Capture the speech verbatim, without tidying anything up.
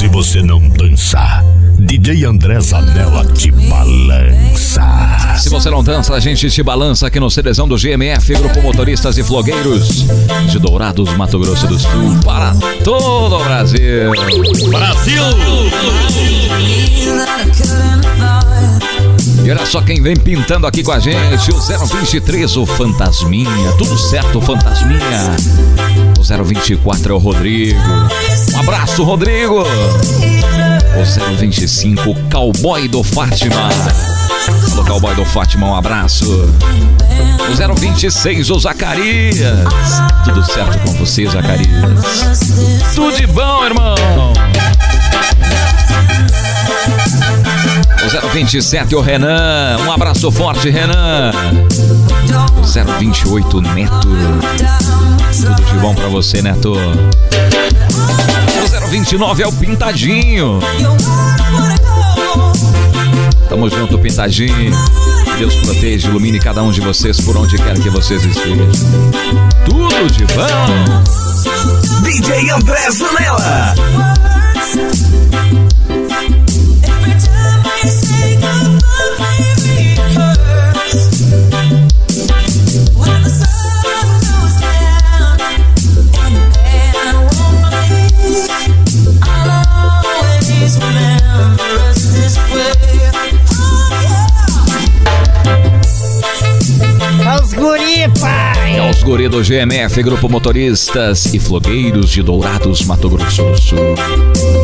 se você não dança, D J André Zanella te balança. Se você não dança, a gente te balança aqui no CDzão do G M F, Grupo Motoristas e Flogueiros de Dourados, Mato Grosso do Sul, para todo o Brasil. Brasil! E olha só quem vem pintando aqui com a gente, o zero vinte e três, o Fantasminha. Tudo certo, Fantasminha. O zero vinte e quatro é o Rodrigo. Um abraço, Rodrigo. O zero vinte e cinco, o Cowboy do Fátima. Alô, Cowboy do Fátima, um abraço. O zero vinte e seis, o Zacarias. Tudo certo com você, Zacarias? Tudo de bom, irmão. O zero vinte e sete, o Renan. Um abraço forte, Renan. O zero vinte e oito, Neto. Tudo de bom pra você, Neto. O zero vinte e nove é o Pintadinho. Tamo junto, Pintadinho. Deus proteja, ilumine cada um de vocês por onde quer que vocês estejam. Tudo de bom. D J André Zanella. Aos guri, pai! É os guri do G M F, Grupo Motoristas e Flogueiros de Dourados, Mato Grosso do Sul.